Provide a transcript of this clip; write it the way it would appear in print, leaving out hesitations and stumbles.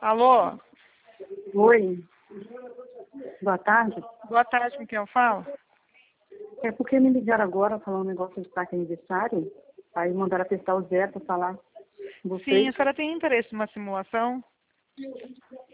Alô? Oi, boa tarde. Boa tarde, com quem eu falo? É porque me ligaram agora falando um negócio de placa aniversário. Aí mandaram apertar o zero para falar com Sim, vocês. a senhora tem interesse numa simulação?